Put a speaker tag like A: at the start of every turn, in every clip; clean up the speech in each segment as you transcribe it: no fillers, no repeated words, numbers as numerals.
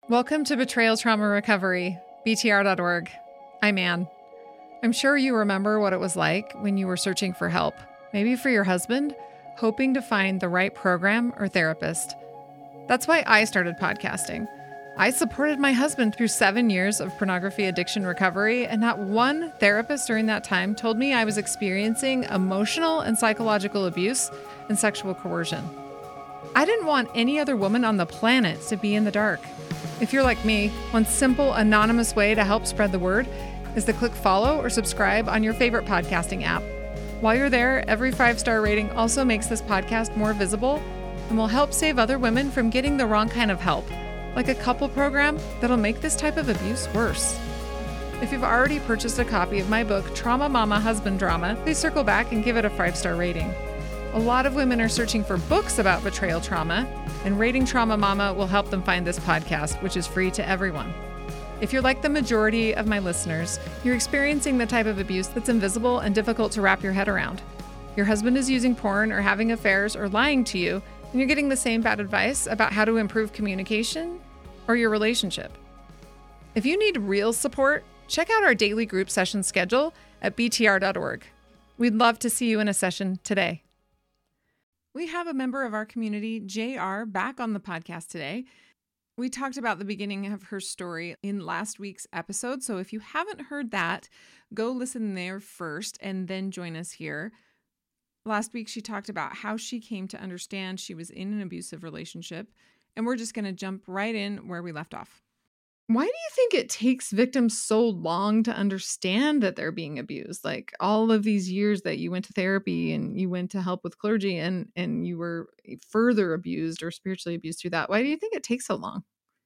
A: Welcome to Betrayal Trauma Recovery, BTR.org. I'm Anne. I'm sure you remember what it was like when you were searching for help, maybe for your husband, hoping to find the right program or therapist. That's why I started podcasting. I supported my husband through 7 years of pornography addiction recovery, and not one therapist during that time told me I was experiencing emotional and psychological abuse and sexual coercion. I didn't want any other woman on the planet to be in the dark. If you're like me, one simple, anonymous way to help spread the word is to click follow or subscribe on your favorite podcasting app. While you're there, every 5-star rating also makes this podcast more visible and will help save other women from getting the wrong kind of help, like a couple program that'll make this type of abuse worse. If you've already purchased a copy of my book, Trauma Mama Husband Drama, please circle back and give it a 5-star rating. A lot of women are searching for books about betrayal trauma, and rating Trauma Mama will help them find this podcast, which is free to everyone. If you're like the majority of my listeners, you're experiencing the type of abuse that's invisible and difficult to wrap your head around. Your husband is using porn or having affairs or lying to you, and you're getting the same bad advice about how to improve communication or your relationship. If you need real support, check out our daily group session schedule at btr.org. We'd love to see you in a session today. We have a member of our community, JR, back on the podcast today. We talked about the beginning of her story in last week's episode, so if you haven't heard that, go listen there first and then join us here. Last week, she talked about how she came to understand she was in an abusive relationship, and we're just going to jump right in where we left off. Why do you think it takes victims so long to understand that they're being abused? Like all of these years that you went to therapy and you went to help with clergy and you were further abused or spiritually abused through that. Why do you think it takes so long?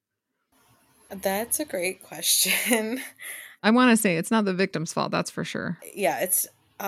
B: That's a great question.
A: I want to say it's not the victim's fault. That's for sure.
B: Yeah, it's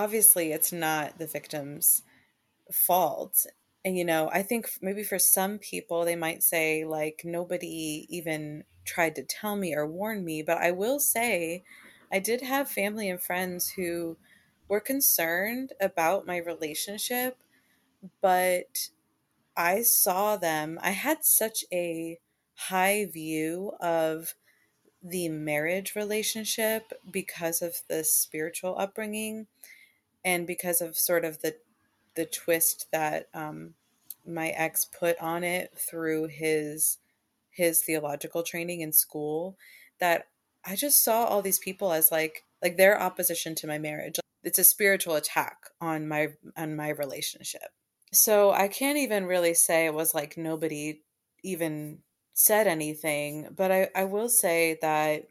B: not the victim's fault. And, I think maybe for some people, they might say, like, nobody even tried to tell me or warn me. But I will say, I did have family and friends who were concerned about my relationship, but I saw them. I had such a high view of the marriage relationship because of the spiritual upbringing and because of sort of the twist that my ex put on it through his theological training in school, that I just saw all these people as like their opposition to my marriage. It's a spiritual attack on my relationship. So I can't even really say it was like nobody even said anything, but I will say that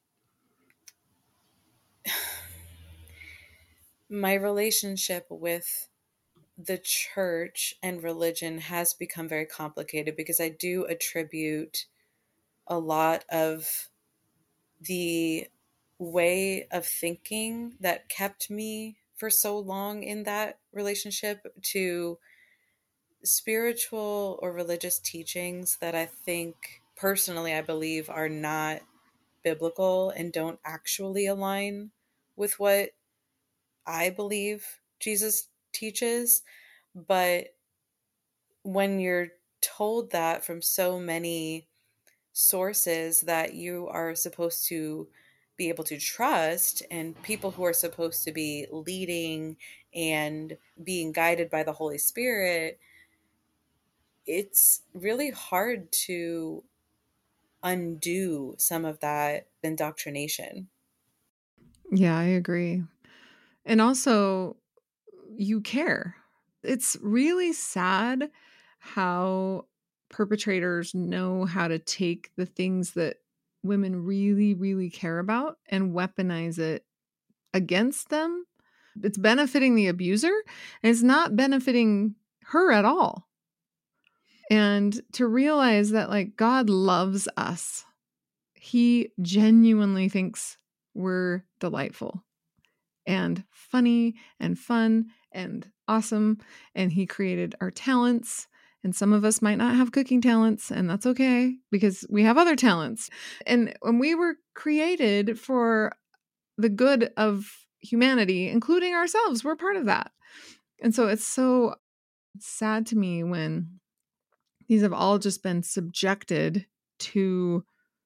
B: my relationship with the church and religion has become very complicated because I do attribute a lot of the way of thinking that kept me for so long in that relationship to spiritual or religious teachings that I think personally I believe are not biblical and don't actually align with what I believe Jesus teaches. But when you're told that from so many sources that you are supposed to be able to trust, and people who are supposed to be leading and being guided by the Holy Spirit, it's really hard to undo some of that indoctrination.
A: Yeah, I agree. And also, you care. It's really sad how perpetrators know how to take the things that women really, really care about and weaponize it against them. It's benefiting the abuser and it's not benefiting her at all. And to realize that, like, God loves us, He genuinely thinks we're delightful and funny and fun and awesome. And He created our talents. And some of us might not have cooking talents, and that's okay because we have other talents. And when we were created for the good of humanity, including ourselves, we're part of that. And so it's so sad to me when these have all just been subjected to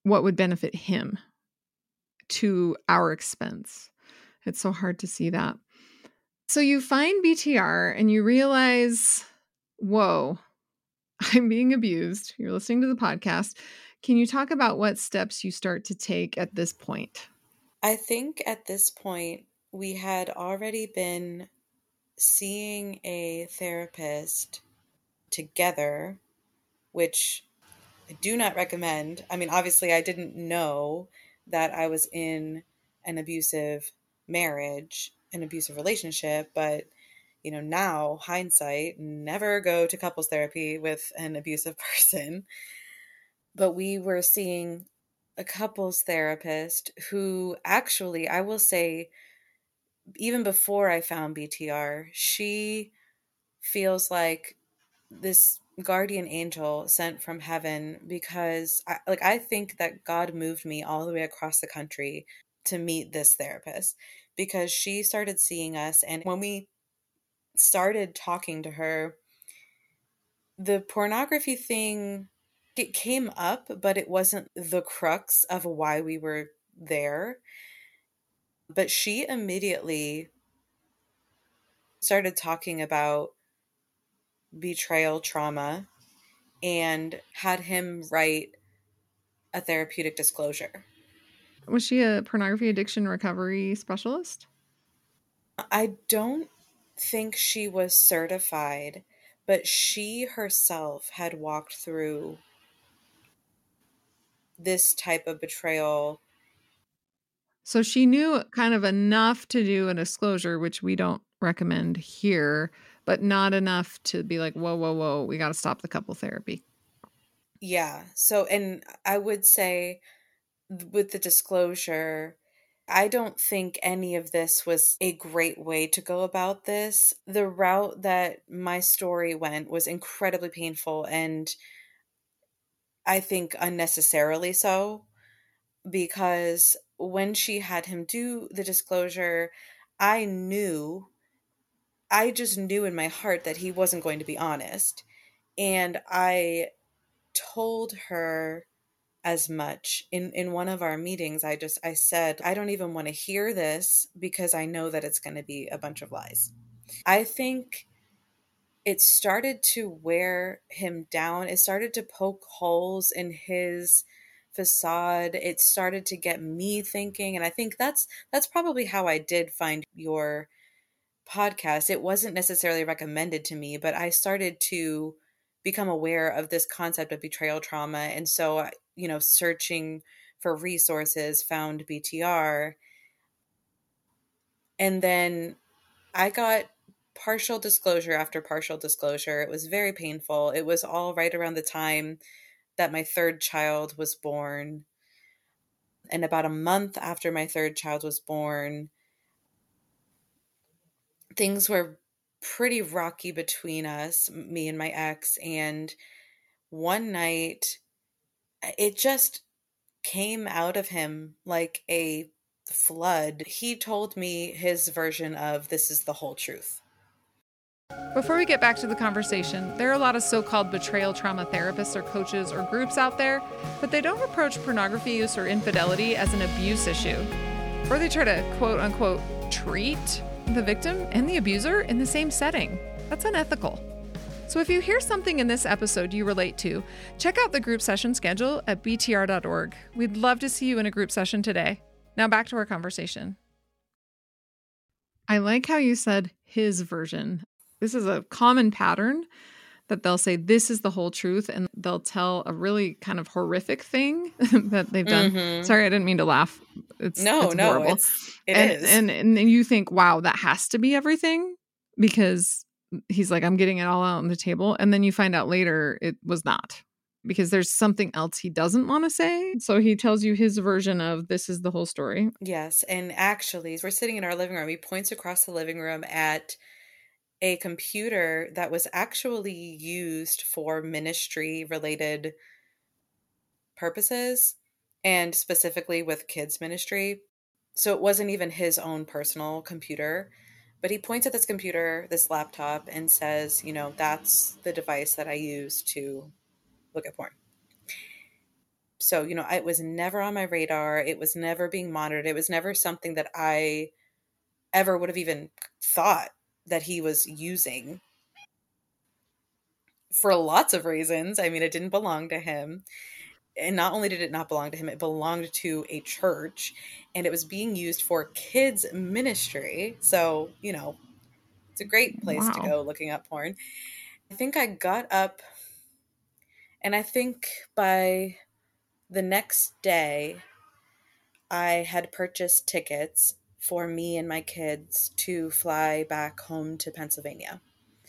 A: what would benefit him to our expense. It's so hard to see that. So you find BTR and you realize, whoa, I'm being abused. You're listening to the podcast. Can you talk about what steps you start to take at this point?
B: I think at this point, we had already been seeing a therapist together, which I do not recommend. I mean, obviously, I didn't know that I was in an abusive marriage, an abusive relationship, but now hindsight, never go to couples therapy with an abusive person. But we were seeing a couples therapist who actually, I will say, even before I found BTR, she feels like this guardian angel sent from heaven because I think that God moved me all the way across the country to meet this therapist because she started seeing us, and when we started talking to her, the pornography thing, it came up, but it wasn't the crux of why we were there. But she immediately started talking about betrayal trauma and had him write a therapeutic disclosure.
A: Was she a pornography addiction recovery specialist?
B: I don't think she was certified, but she herself had walked through this type of betrayal.
A: So she knew kind of enough to do a disclosure, which we don't recommend here, but not enough to be like, whoa, whoa, whoa, we got to stop the couple therapy.
B: Yeah. So, and I would say with the disclosure, I don't think any of this was a great way to go about this. The route that my story went was incredibly painful and I think unnecessarily so, because when she had him do the disclosure, I knew, I just knew in my heart that he wasn't going to be honest. And I told her as much in one of our meetings. I said, I don't even want to hear this because I know that it's going to be a bunch of lies. I think it started to wear him down. It started to poke holes in his facade. It started to get me thinking, and I think that's probably how I did find your podcast. It wasn't necessarily recommended to me, but I started to become aware of this concept of betrayal trauma. And so, searching for resources, found BTR. And then I got partial disclosure after partial disclosure. It was very painful. It was all right around the time that my third child was born. And about a month after my third child was born, things were pretty rocky between us, me and my ex. And one night, it just came out of him like a flood. He told me his version of this is the whole truth.
A: Before we get back to the conversation, there are a lot of so called betrayal trauma therapists or coaches or groups out there, but they don't approach pornography use or infidelity as an abuse issue. Or they try to quote unquote treat the victim and the abuser in the same setting. That's unethical. So if you hear something in this episode you relate to, check out the group session schedule at btr.org. We'd love to see you in a group session today. Now back to our conversation. I like how you said his version. This is a common pattern that they'll say this is the whole truth and they'll tell a really kind of horrific thing that they've done.
B: Mm-hmm.
A: Sorry, I didn't mean to laugh. It's horrible.
B: It is.
A: And you think, wow, that has to be everything because he's like, I'm getting it all out on the table. And then you find out later it was not because there's something else he doesn't want to say. So he tells you his version of this is the whole story.
B: Yes. And actually, we're sitting in our living room. He points across the living room at a computer that was actually used for ministry related purposes and specifically with kids ministry. So it wasn't even his own personal computer, but he points at this computer, this laptop, and says, that's the device that I use to look at porn. So, it was never on my radar. It was never being monitored. It was never something that I ever would have even thought that he was using for lots of reasons. I mean, it didn't belong to him. And not only did it not belong to him, it belonged to a church and it was being used for kids ministry. So, it's a great place to
A: Wow.
B: go looking up porn. I think I got up, and I think by the next day, I had purchased tickets for me and my kids to fly back home to Pennsylvania.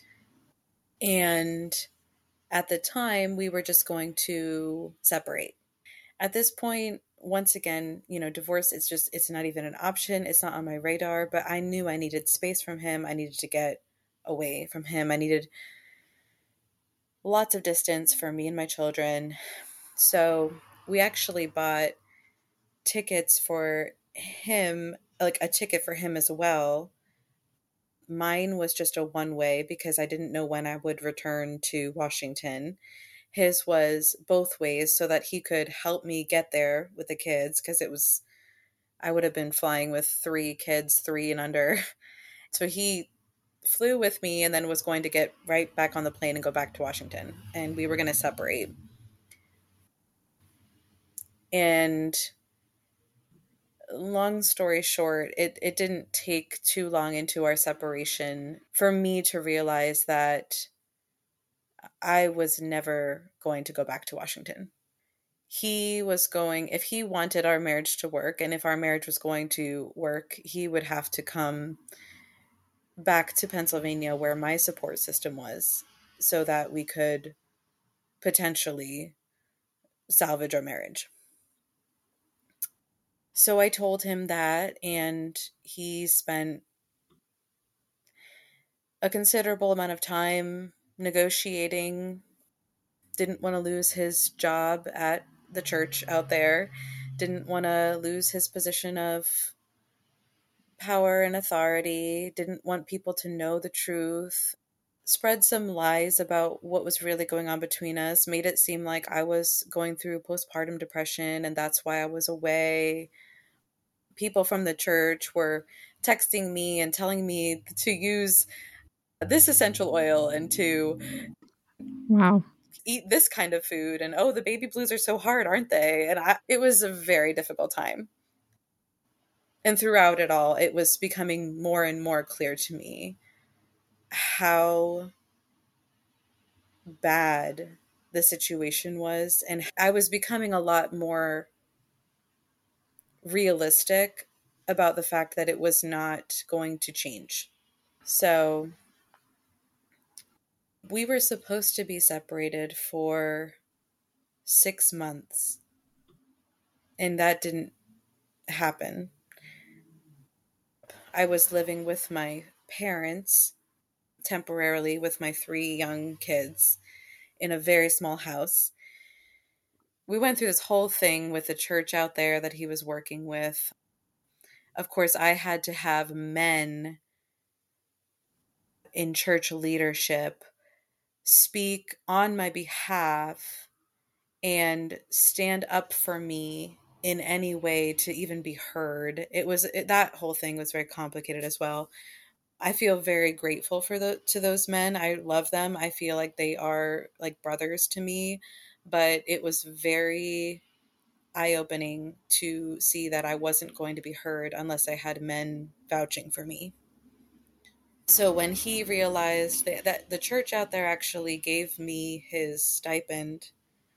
B: And at the time, we were just going to separate. At this point, once again, divorce, it's not even an option. It's not on my radar, but I knew I needed space from him. I needed to get away from him. I needed lots of distance for me and my children. So we actually bought tickets for him, like a ticket for him as well. Mine was just a one way because I didn't know when I would return to Washington. His was both ways so that he could help me get there with the kids because I would have been flying with three kids, three and under. So he flew with me and then was going to get right back on the plane and go back to Washington. And we were going to separate. And long story short, it didn't take too long into our separation for me to realize that I was never going to go back to Washington. He was going, if he wanted our marriage to work and if our marriage was going to work, he would have to come back to Pennsylvania where my support system was so that we could potentially salvage our marriage. So I told him that, and he spent a considerable amount of time negotiating, didn't want to lose his job at the church out there, didn't want to lose his position of power and authority, didn't want people to know the truth, spread some lies about what was really going on between us, made it seem like I was going through postpartum depression and that's why I was away. People from the church were texting me and telling me to use this essential oil and to
A: Wow.
B: eat this kind of food, and oh, the baby blues are so hard, aren't they? And it was a very difficult time. And throughout it all, it was becoming more and more clear to me how bad the situation was, and I was becoming a lot more realistic about the fact that it was not going to change. So we were supposed to be separated for 6 months, and that didn't happen. I was living with my parents temporarily with my three young kids in a very small house. We went through this whole thing with the church out there that he was working with. Of course, I had to have men in church leadership speak on my behalf and stand up for me in any way to even be heard. That whole thing was very complicated as well. I feel very grateful for to those men. I love them. I feel like they are like brothers to me, but it was very eye-opening to see that I wasn't going to be heard unless I had men vouching for me. So when he realized that the church out there actually gave me his stipend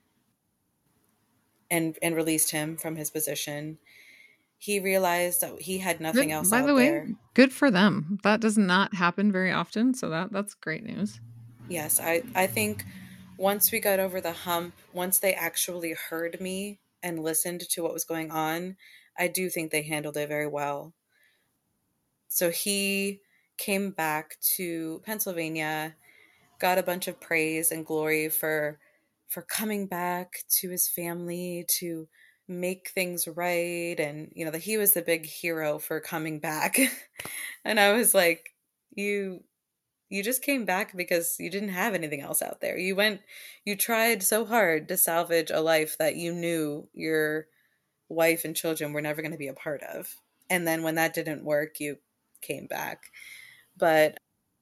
B: and released him from his position, he realized that he had nothing
A: Good.
B: else
A: By the
B: out
A: way,
B: there.
A: good for them. That does not happen very often, so that's great news.
B: Yes, I think once we got over the hump, once they actually heard me and listened to what was going on, I do think they handled it very well. So he came back to Pennsylvania, got a bunch of praise and glory for coming back to his family to make things right, and that he was the big hero for coming back. And I was like, you You just came back because you didn't have anything else out there. You tried so hard to salvage a life that you knew your wife and children were never going to be a part of. And then when that didn't work, you came back. But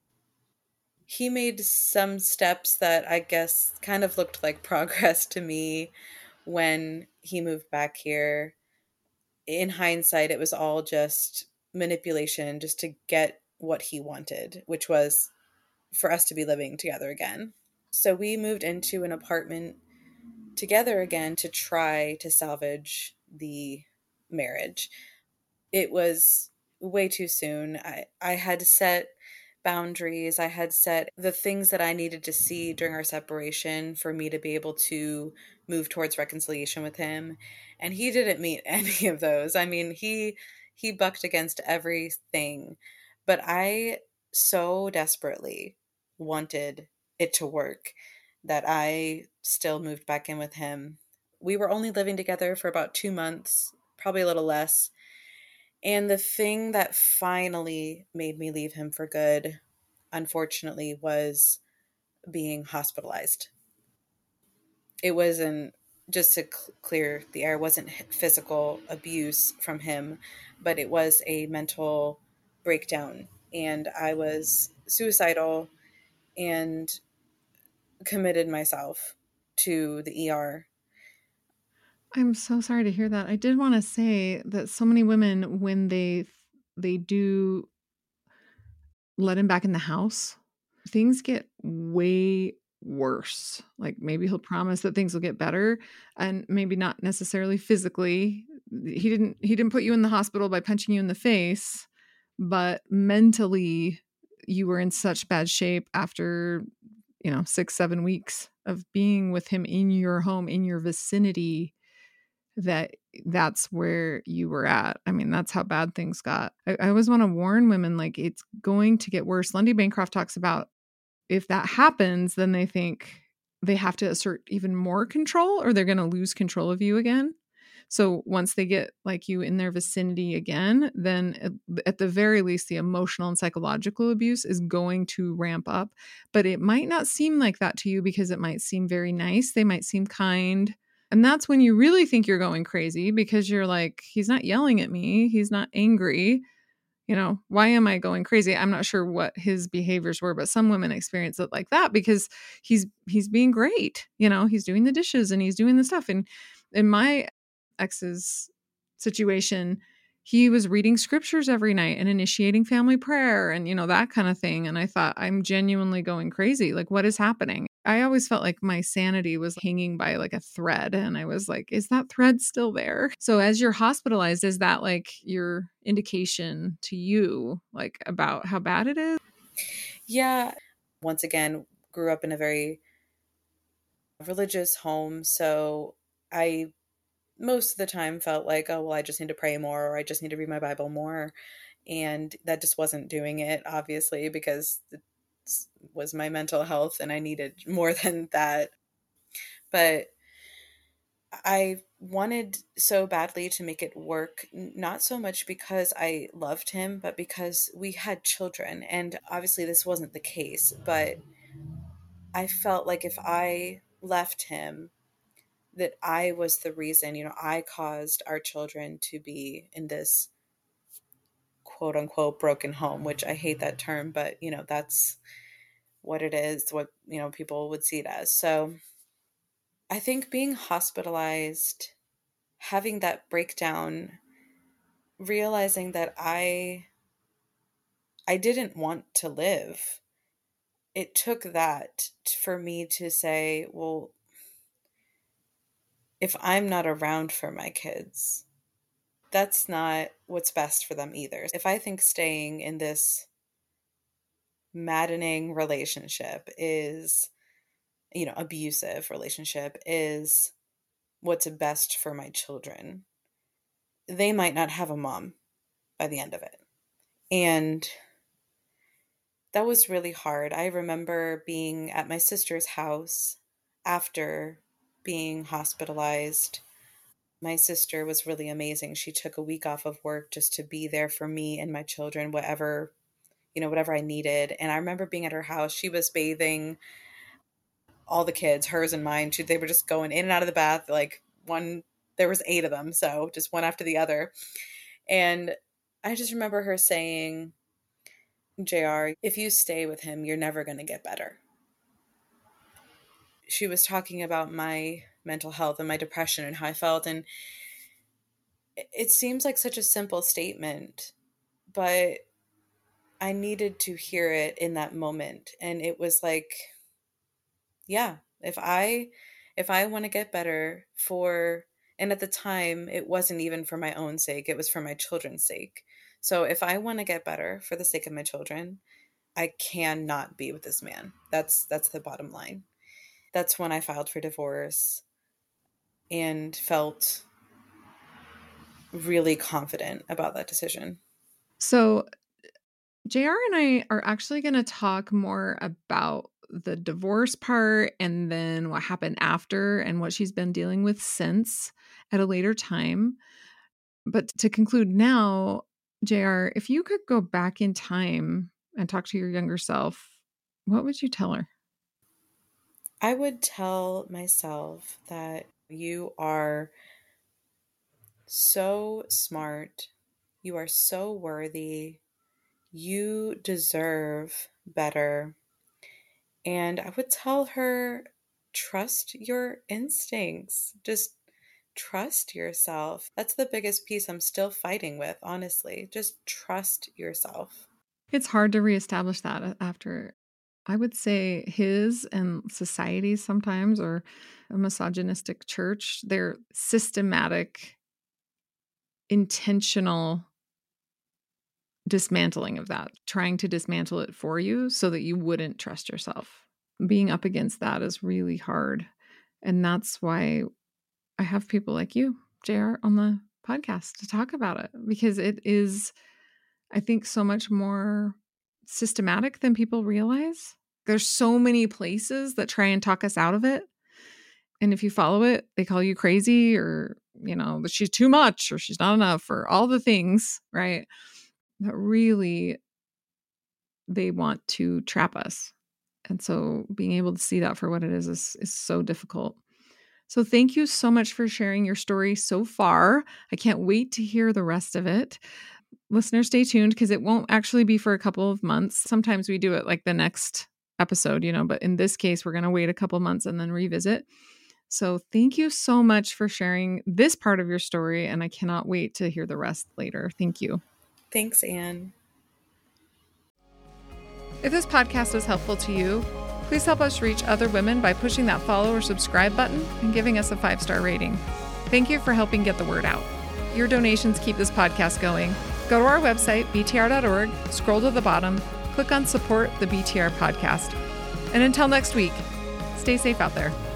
B: he made some steps that I guess kind of looked like progress to me when he moved back here. In hindsight, it was all just manipulation just to get what he wanted, which was for us to be living together again. So we moved into an apartment together again to try to salvage the marriage. It was way too soon. I had set boundaries. I had set the things that I needed to see during our separation for me to be able to move towards reconciliation with him. And he didn't meet any of those. I mean, he bucked against everything. But I so desperately wanted it to work that I still moved back in with him. We were only living together for about 2 months, probably a little less. And the thing that finally made me leave him for good, unfortunately, was being hospitalized. It wasn't, just to clear the air, wasn't physical abuse from him, but it was a mental breakdown. And I was suicidal and committed myself to the ER.
A: I'm so sorry to hear that. I did want to say that so many women, when they do let him back in the house, things get way worse. Like maybe he'll promise that things will get better, and maybe not necessarily physically. He didn't put you in the hospital by punching you in the face, but mentally you were in such bad shape after, 6 7 weeks of being with him in your home, in your vicinity, that that's where you were at. I mean, that's how bad things got. I always want to warn women, like, it's going to get worse. Lundy Bancroft talks about if that happens, then they think they have to assert even more control or they're going to lose control of you again. So once they get like you in their vicinity again, then at the very least, the emotional and psychological abuse is going to ramp up. But it might not seem like that to you because it might seem very nice. They might seem kind. And that's when you really think you're going crazy because you're like, he's not yelling at me. He's not angry. Why am I going crazy? I'm not sure what his behaviors were, but some women experience it like that because he's being great. He's doing the dishes and he's doing the stuff. And in my ex's situation, he was reading scriptures every night and initiating family prayer and that kind of thing. And I thought, I'm genuinely going crazy. Like, what is happening? I always felt like my sanity was hanging by like a thread. And I was like, is that thread still there? So as you're hospitalized, is that like your indication to you, like about how bad it is?
B: Yeah. Once again, grew up in a very religious home. So I most of the time felt like, oh, well, I just need to pray more or I just need to read my Bible more. And that just wasn't doing it, obviously, because it was my mental health and I needed more than that. But I wanted so badly to make it work, not so much because I loved him, but because we had children. And obviously, this wasn't the case, but I felt like if I left him, that I was the reason, I caused our children to be in this quote unquote broken home, which I hate that term, but that's what it is, what, people would see it as. So I think being hospitalized, having that breakdown, realizing that I didn't want to live. It took that for me to say, well, if I'm not around for my kids, that's not what's best for them either. If I think staying in this maddening relationship is, abusive relationship is what's best for my children, they might not have a mom by the end of it. And that was really hard. I remember being at my sister's house after being hospitalized. My sister was really amazing. She took a week off of work just to be there for me and my children, whatever, whatever I needed. And I remember being at her house. She was bathing all the kids, hers and mine. They were just going in and out of the bath. Like there was 8 of them. So just one after the other. And I just remember her saying, JR, if you stay with him, you're never going to get better. She was talking about my mental health and my depression and how I felt. And it seems like such a simple statement, but I needed to hear it in that moment. And it was like, yeah, if I want to get better and at the time it wasn't even for my own sake, it was for my children's sake. So if I want to get better for the sake of my children, I cannot be with this man. That's the bottom line. That's when I filed for divorce and felt really confident about that decision.
A: So JR and I are actually going to talk more about the divorce part and then what happened after and what she's been dealing with since at a later time. But to conclude now, JR, if you could go back in time and talk to your younger self, what would you tell her?
B: I would tell myself that you are so smart. You are so worthy. You deserve better. And I would tell her, trust your instincts. Just trust yourself. That's the biggest piece I'm still fighting with, honestly. Just trust yourself.
A: It's hard to reestablish that after, I would say, his and society sometimes, or a misogynistic church, their systematic, intentional dismantling of that, trying to dismantle it for you so that you wouldn't trust yourself. Being up against that is really hard. And that's why I have people like you, JR, on the podcast to talk about it, because it is, I think, so much more systematic than people realize. There's so many places that try and talk us out of it. And if you follow it, they call you crazy, or, that she's too much or she's not enough, or all the things, right? But really, they want to trap us. And so being able to see that for what it is so difficult. So thank you so much for sharing your story so far. I can't wait to hear the rest of it. Listeners, stay tuned, because it won't actually be for a couple of months. Sometimes we do it like the next episode, but in this case, we're going to wait a couple months and then revisit. So thank you so much for sharing this part of your story, and I cannot wait to hear the rest later. Thank you.
B: Thanks, Anne.
A: If this podcast is helpful to you, please help us reach other women by pushing that follow or subscribe button and giving us a 5-star rating. Thank you for helping get the word out. Your donations keep this podcast going. Go to our website, btr.org, scroll to the bottom, click on Support the BTR Podcast. And until next week, stay safe out there.